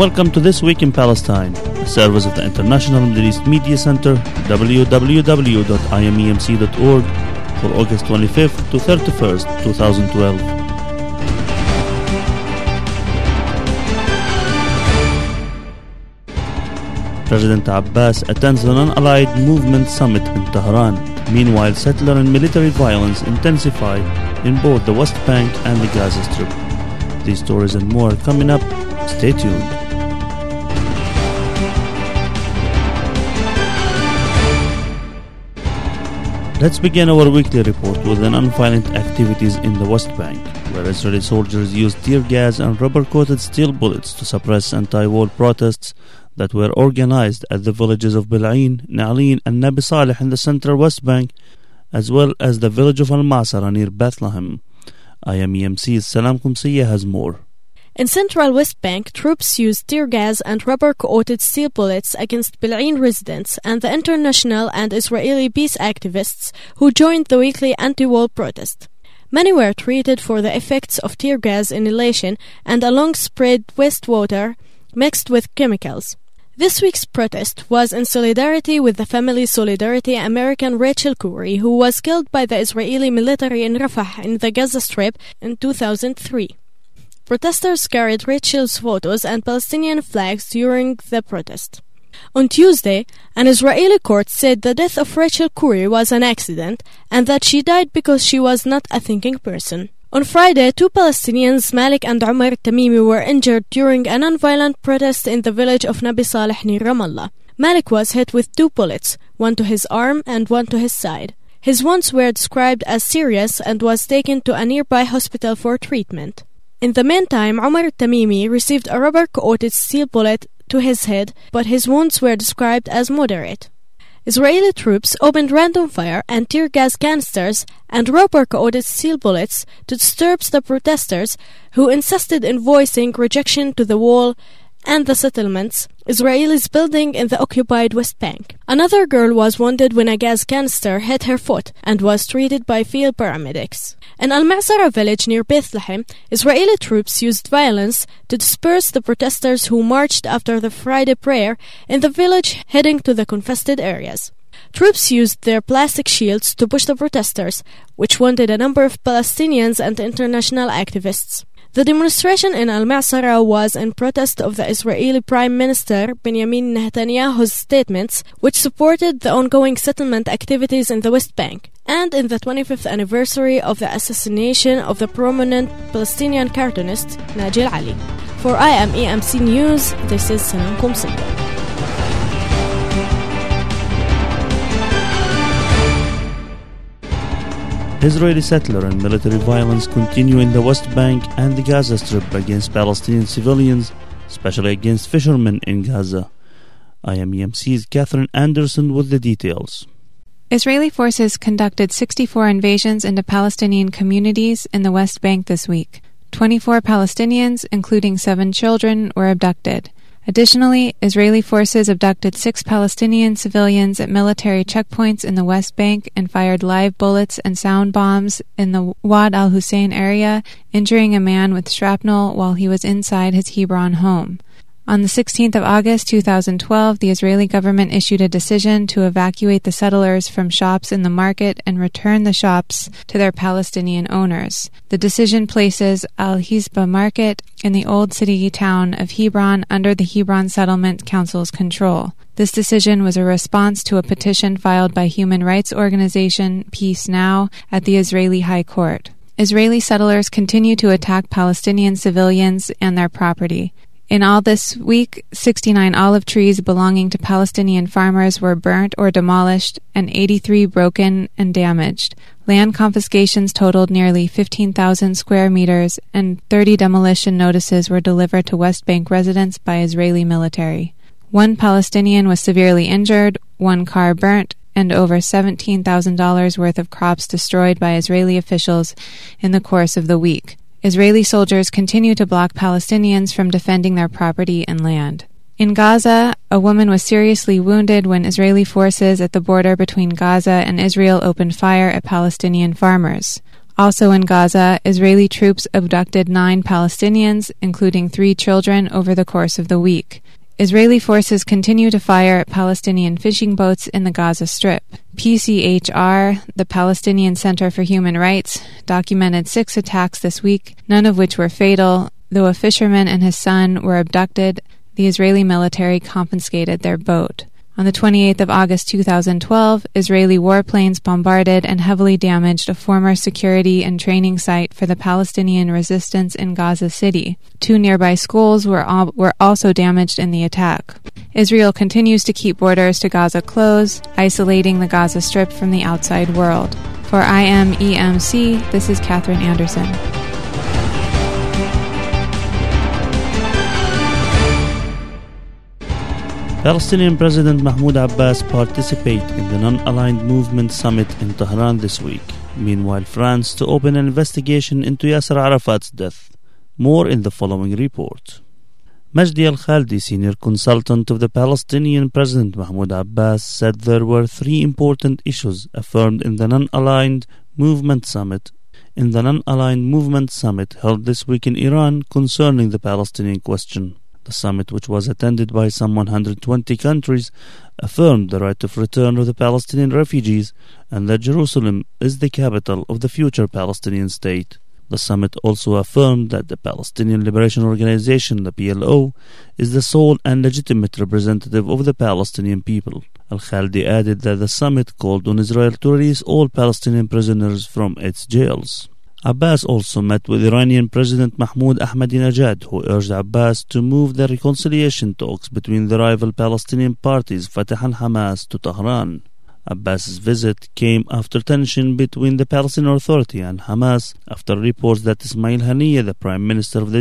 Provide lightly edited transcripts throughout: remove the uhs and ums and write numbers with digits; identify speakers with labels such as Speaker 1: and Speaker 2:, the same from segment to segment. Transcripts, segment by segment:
Speaker 1: welcome to This Week in Palestine, a service of the International Middle East Media Center, www.imemc.org, for August 25th to 31st, 2012. President Abbas attends the Non-Allied Movement Summit in Tehran. Meanwhile, settler and military violence intensify in both the West Bank and the Gaza Strip. These stories and more coming up. Stay tuned. Let's begin our weekly report with the non-violent activities in the West Bank, where Israeli soldiers used tear gas and rubber-coated steel bullets to suppress anti-war protests that were organized at the villages of Bil'in, Na'alin and Nabi Saleh in the central West Bank, as well as the village of Al-Masara near Bethlehem. IMEMC's Salam Qumsiyya has more.
Speaker 2: In central West Bank, troops used tear gas and rubber-coated steel bullets against Bil'in residents and the international and Israeli peace activists who joined the weekly anti-war protest. Many were treated for the effects of tear gas inhalation and a long-spread wastewater mixed with chemicals. This week's protest was in solidarity with the family Solidarity American Rachel Corrie, who was killed by the Israeli military in Rafah in the Gaza Strip in 2003. Protesters carried Rachel's photos and Palestinian flags during the protest. On Tuesday, an Israeli court said the death of Rachel Corrie was an accident and that she died because she was not a thinking person. On Friday, two Palestinians, Malik and Omar Tamimi, were injured during a non-violent protest in the village of Nabi Saleh near Ramallah. Malik was hit with 2 bullets, one to his arm and one to his side. His wounds were described as serious and was taken to a nearby hospital for treatment. In the meantime, Omar Tamimi received a rubber-coated steel bullet to his head, but his wounds were described as moderate. Israeli troops opened random fire and tear gas canisters and rubber-coated steel bullets to disturb the protesters who insisted in voicing rejection to the wall and the settlements Israelis building in the occupied West Bank. Another girl was wounded when a gas canister hit her foot and was treated by field paramedics. In Al-Masara village near Bethlehem, Israeli troops used violence to disperse the protesters who marched after the Friday prayer in the village heading to the contested areas. Troops used their plastic shields to push the protesters, which wounded a number of Palestinians and international activists. The demonstration in Al-Masara was in protest of the Israeli Prime Minister Benjamin Netanyahu's statements, which supported the ongoing settlement activities in the West Bank, and in the 25th anniversary of the assassination of the prominent Palestinian cartoonist Najil Ali. For IMEMC News, this is Salam Qumsiyya.
Speaker 1: Israeli settler and military violence continue in the West Bank and the Gaza Strip against Palestinian civilians, especially against fishermen in Gaza. IMEMC's Catherine Anderson with the details.
Speaker 3: Israeli forces conducted 64 invasions into Palestinian communities in the West Bank this week. 24 Palestinians, including 7 children, were abducted. Additionally, Israeli forces abducted 6 Palestinian civilians at military checkpoints in the West Bank and fired live bullets and sound bombs in the Wad al-Hussein area, injuring a man with shrapnel while he was inside his Hebron home. On the 16th of August 2012, the Israeli government issued a decision to evacuate the settlers from shops in the market and return the shops to their Palestinian owners. The decision places Al-Hizbah Market in the old city town of Hebron under the Hebron Settlement Council's control. This decision was a response to a petition filed by human rights organization Peace Now at the Israeli High Court. Israeli settlers continue to attack Palestinian civilians and their property. In all this week, 69 olive trees belonging to Palestinian farmers were burnt or demolished and 83 broken and damaged. Land confiscations totaled nearly 15,000 square meters and 30 demolition notices were delivered to West Bank residents by Israeli military. 1 Palestinian was severely injured, 1 car burnt, and over $17,000 worth of crops destroyed by Israeli officials in the course of the week. Israeli soldiers continue to block Palestinians from defending their property and land. In Gaza, a woman was seriously wounded when Israeli forces at the border between Gaza and Israel opened fire at Palestinian farmers. Also in Gaza, Israeli troops abducted 9 Palestinians, including 3 children, over the course of the week. Israeli forces continue to fire at Palestinian fishing boats in the Gaza Strip. PCHR, the Palestinian Center for Human Rights, documented 6 attacks this week, none of which were fatal. Though a fisherman and his son were abducted, the Israeli military confiscated their boat. On the 28th of August 2012, Israeli warplanes bombarded and heavily damaged a former security and training site for the Palestinian resistance in Gaza City. 2 nearby schools were also damaged in the attack. Israel continues to keep borders to Gaza closed, isolating the Gaza Strip from the outside world. For IMEMC, this is Catherine Anderson.
Speaker 1: Palestinian President Mahmoud Abbas participated in the Non-Aligned Movement Summit in Tehran this week. Meanwhile, France to open an investigation into Yasser Arafat's death. More in the following report. Majdi Al-Khaldi, senior consultant of the Palestinian President Mahmoud Abbas, said there were 3 important issues affirmed in the Non-Aligned Movement Summit held this week in Iran concerning the Palestinian question. The summit, which was attended by some 120 countries, affirmed the right of return of the Palestinian refugees and that Jerusalem is the capital of the future Palestinian state. The summit also affirmed that the Palestinian Liberation Organization, the PLO, is the sole and legitimate representative of the Palestinian people. Al-Khaldi added that the summit called on Israel to release all Palestinian prisoners from its jails. Abbas also met with Iranian President Mahmoud Ahmadinejad, who urged Abbas to move the reconciliation talks between the rival Palestinian parties Fatah and Hamas to Tehran. Abbas's visit came after tension between the Palestinian Authority and Hamas after reports that Ismail Haniyeh, the Prime Minister of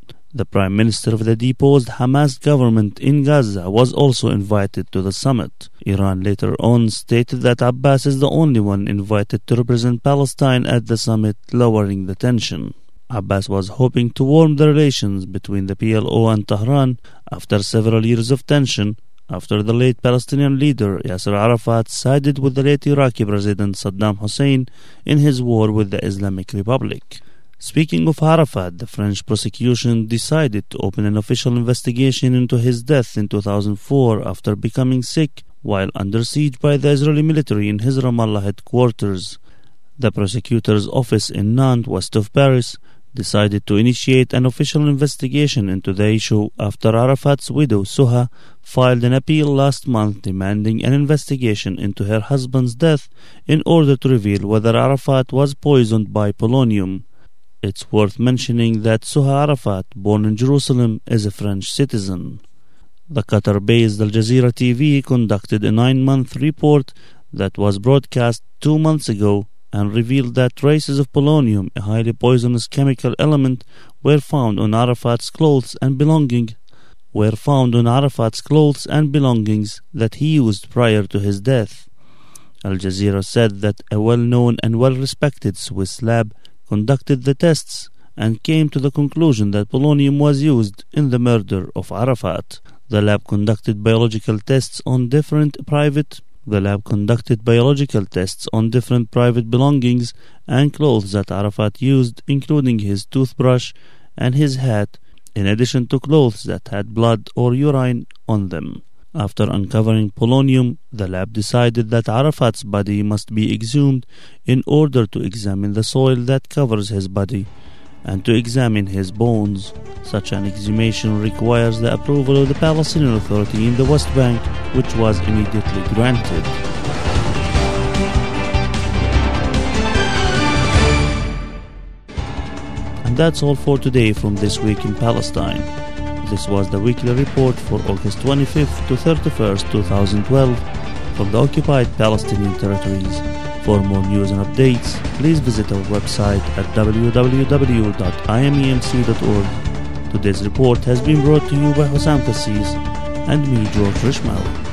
Speaker 1: the deposed Hamas government in Gaza, was also invited to the summit. Iran later on stated that Abbas is the only one invited to represent Palestine at the summit, lowering the tension. Abbas was hoping to warm the relations between the PLO and Tehran after several years of tension, after the late Palestinian leader Yasser Arafat sided with the late Iraqi President Saddam Hussein in his war with the Islamic Republic. Speaking of Arafat, the French prosecution decided to open an official investigation into his death in 2004 after becoming sick while under siege by the Israeli military in his Ramallah headquarters. The prosecutor's office in Nantes, west of Paris, decided to initiate an official investigation into the issue after Arafat's widow, Suha, filed an appeal last month demanding an investigation into her husband's death in order to reveal whether Arafat was poisoned by polonium. It's worth mentioning that Suha Arafat, born in Jerusalem, is a French citizen. The Qatar-based Al Jazeera TV conducted a 9-month report that was broadcast 2 months ago and revealed that traces of polonium, a highly poisonous chemical element, were found on Arafat's clothes and belongings that he used prior to his death. Al Jazeera said that a well-known and well-respected Swiss lab conducted the tests and came to the conclusion that polonium was used in the murder of Arafat. The lab conducted biological tests on different private belongings and clothes that Arafat used, including his toothbrush and his hat, in addition to clothes that had blood or urine on them. After uncovering polonium, the lab decided that Arafat's body must be exhumed in order to examine the soil that covers his body and to examine his bones. Such an exhumation requires the approval of the Palestinian Authority in the West Bank, which was immediately granted. And that's all for today from This Week in Palestine. This was the weekly report for August 25th to 31st, 2012 from the occupied Palestinian territories. For more news and updates, please visit our website at www.imemc.org. Today's report has been brought to you by Hussam Kassis and me, George Rishmael.